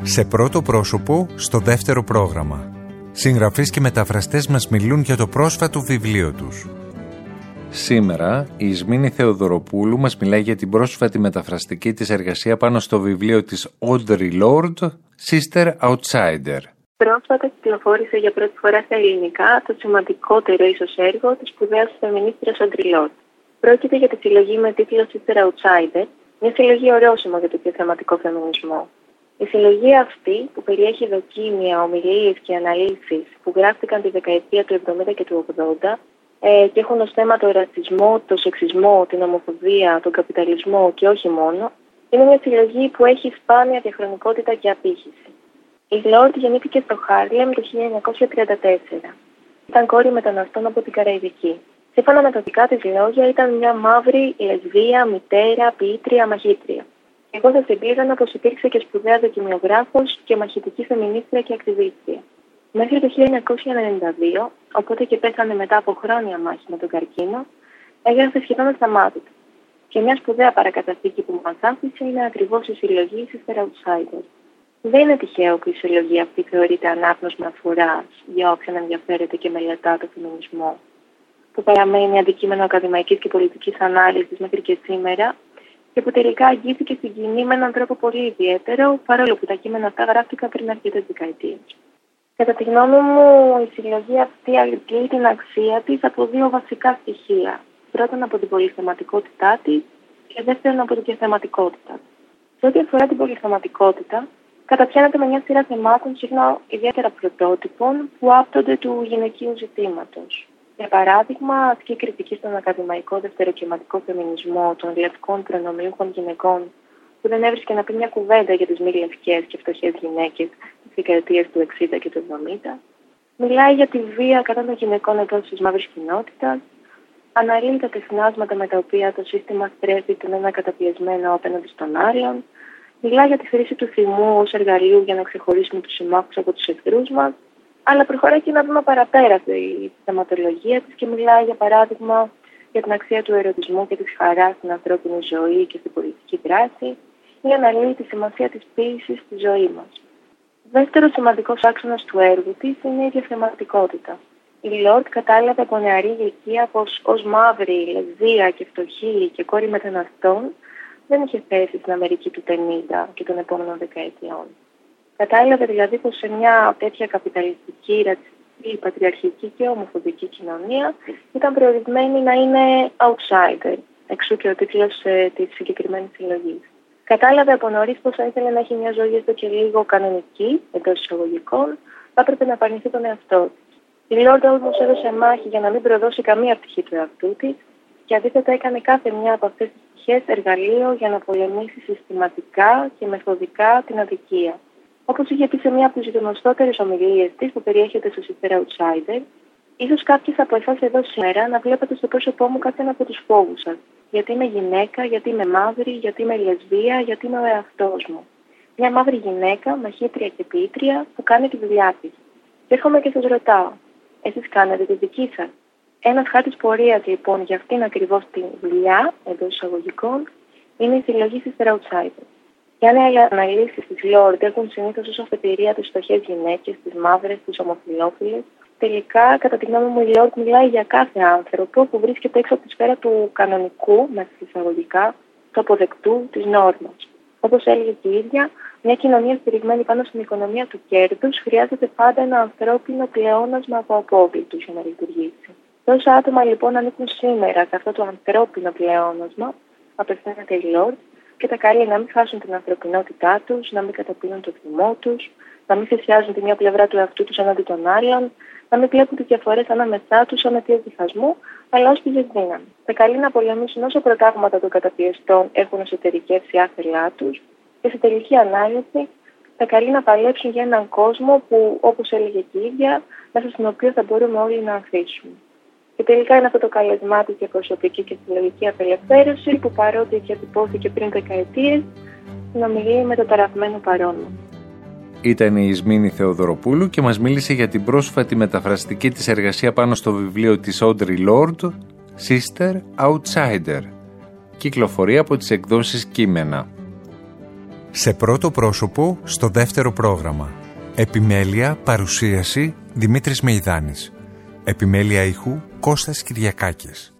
Σε πρώτο πρόσωπο, στο δεύτερο πρόγραμμα. Συγγραφείς και μεταφραστές μας μιλούν για το πρόσφατο βιβλίο τους. Σήμερα η Ισμήνη Θεοδωροπούλου μας μιλάει για την πρόσφατη μεταφραστική της εργασία πάνω στο βιβλίο της Audre Lorde, Sister Outsider. Πρόσφατα κυκλοφόρησε για πρώτη φορά στα ελληνικά το σημαντικότερο ίσως έργο της σπουδαίας φεμινίστριας Audre Lorde. Πρόκειται για τη συλλογή με τίτλο Sister Outsider, μια συλλογή ορόσημο για το διαθεματικό φεμινισμό. Η συλλογή αυτή, που περιέχει δοκίμια, ομιλίες και αναλύσεις που γράφτηκαν τη δεκαετία του 70 και του 80 και έχουν ως θέμα τον ρατσισμό, τον σεξισμό, την ομοφοβία, τον καπιταλισμό και όχι μόνο, είναι μια συλλογή που έχει σπάνια διαχρονικότητα και απήχηση. Η Λόρντ γεννήθηκε στο Χάρλεμ το 1934. Ήταν κόρη μεταναστών από την Καραϊβική. Σύμφωνα με τα δικά της λόγια, ήταν μια μαύρη λεσβία, μητέρα, ποιήτρια, μαχήτρια. Εγώ θα συμπλήρωνα πως υπήρξε και σπουδαία δοκιμιογράφος και μαχητική φεμινίστρια και ακτιβίστρια. Μέχρι το 1992, οπότε και πέθανε μετά από χρόνια μάχη με τον καρκίνο, έγραφε σχεδόν ασταμάτητα. Και μια σπουδαία παρακαταθήκη που μας άφησε είναι ακριβώς η συλλογή Sister Outsider. Δεν είναι τυχαίο που η συλλογή αυτή θεωρείται ανάγνωσμα φοράς για όποιον ενδιαφέρεται και μελετά το φεμινισμό, που παραμένει αντικείμενο ακαδημαϊκής και πολιτικής ανάλυσης μέχρι και σήμερα και που τελικά αγγίθηκε στην κοινή με έναν τρόπο πολύ ιδιαίτερο, παρόλο που τα κείμενα αυτά γράφτηκαν πριν αρκετές δεκαετίες. Κατά τη γνώμη μου, η συλλογή αυτή αλληλεί την αξία της από δύο βασικά στοιχεία. Πρώτον, από την πολυθεματικότητά της και δεύτερον, από την διαθεματικότητα. Σε ό,τι αφορά την πολυθεματικότητα, καταπιάνεται με μια σειρά θεμάτων, συχνά ιδιαίτερα πρωτότυπων, που άπτονται του γυναικείου ζητήματος. Για παράδειγμα, ασκεί κριτική στον ακαδημαϊκό δευτεροκυμματικό φεμινισμό των λευκών προνομιούχων γυναικών, που δεν έβρισκε να πει μια κουβέντα για τις μη λευκές και φτωχές γυναίκες της δεκαετίας του 60 και του 70. Μιλάει για τη βία κατά των γυναικών εντός της μαύρης κοινότητας. Αναλύει τα τεχνάσματα με τα οποία το σύστημα στρέφει τον ένα καταπιεσμένο απέναντι στον άλλον. Μιλάει για τη χρήση του θυμού ως εργαλείου για να ξεχωρίσουμε τους συμμάχους από τους εχθρούς μας. Αλλά προχωράει και ένα βήμα παραπέρα στη θεματολογία της και μιλάει, για παράδειγμα, για την αξία του ερωτισμού και της χαράς στην ανθρώπινη ζωή και στην πολιτική δράση, ή αναλύει τη σημασία της ποίησης στη ζωή μας. Δεύτερος σημαντικός άξονας του έργου της είναι η διαθεματικότητα. Η Λόρντ κατάλαβε από νεαρή ηλικία πως ως μαύρη, λεσβία και φτωχή και κόρη μεταναστών δεν είχε θέση στην Αμερική του 50 και των επόμενων δεκαετιών. Κατάλαβε δηλαδή πως σε μια τέτοια καπιταλιστική, ρατσιστική, πατριαρχική και ομοφοβική κοινωνία ήταν προορισμένη να είναι outsider, εξού και ο τίτλος της συγκεκριμένης συλλογής. Κατάλαβε από νωρίς πως αν ήθελε να έχει μια ζωή έστω και λίγο κανονική, εντός εισαγωγικών, θα έπρεπε να απαρνηθεί τον εαυτό της. Η Λόρντ όμως έδωσε μάχη για να μην προδώσει καμία πτυχή του εαυτού της και αντίθετα έκανε κάθε μια από αυτές τις πτυχές εργαλείο για να πολεμήσει συστηματικά και μεθοδικά την αδικία. Όπως είχε πει σε μια από τις γνωστότερες ομιλίες της που περιέχεται στο Sister Outsider, ίσως κάποιες από εσάς εδώ σήμερα να βλέπετε στο πρόσωπό μου κάποιον από τους φόβους σας. Γιατί είμαι γυναίκα, γιατί είμαι μαύρη, γιατί είμαι λεσβία, γιατί είμαι ο εαυτός μου. Μια μαύρη γυναίκα, μαχήτρια και ποιήτρια που κάνει τη δουλειά της. Και έρχομαι και σας ρωτάω, εσείς κάνετε τη δική σας? Ένας χάρτης πορείας λοιπόν για αυτήν ακριβώς τη δουλειά, εντός εισαγωγικών, είναι η συλλογή Sister Outsider. Και αν οι αναλύσεις της Λόρντ έχουν συνήθως ως αφετηρία τις φτωχές γυναίκες, τις μαύρες, τις ομοφυλόφιλες, τελικά, κατά τη γνώμη μου, η Λόρντ μιλάει για κάθε άνθρωπο που βρίσκεται έξω από τη σφαίρα του κανονικού, μέσα εισαγωγικά, του αποδεκτού, της νόρμας. Όπως έλεγε και η ίδια, μια κοινωνία στηριγμένη πάνω στην οικονομία του κέρδους χρειάζεται πάντα ένα ανθρώπινο πλεόνασμα από απόβλητους για να λειτουργήσει. Τόσα άτομα λοιπόν ανήκουν σήμερα σε αυτό το ανθρώπινο πλεόνασμα, απευθύνεται η Λόρντ, και τα καλεί να μην χάσουν την ανθρωπινότητά τους, να μην καταπίνουν το θυμό τους, να μην θυσιάζουν τη μία πλευρά του εαυτού τους έναντι των άλλων, να μην βλέπουν τις διαφορές ανάμεσά τους σαν αιτία διχασμού, αλλά ως πηγές δύναμη. Τα καλεί να πολεμήσουν όσο προτάγματα των καταπιεστών έχουν εσωτερικεύσει άθελά τους, και σε τελική ανάλυση τα καλεί να παλέψουν για έναν κόσμο που, όπως έλεγε και η ίδια, μέσα στον οποίο θα μπορούμε όλοι να αφήσουμε. Και τελικά είναι αυτό το καλεσμά της για προσωπική και συλλογική απελευθέρωση που παρότι διατυπώθηκε πριν δεκαετίες, συνομιλεί με το ταραγμένο παρόν μας. Ήταν η Ισμήνη Θεοδωροπούλου και μας μίλησε για την πρόσφατη μεταφραστική της εργασία πάνω στο βιβλίο της Audre Lorde, Sister Outsider. Κυκλοφορεί από τις εκδόσεις Κείμενα. Σε πρώτο πρόσωπο στο δεύτερο πρόγραμμα. Επιμέλεια, παρουσίαση Δημήτρης Μεϊδάνης. Επιμέλεια ήχου Κώστας Κυριακάκης.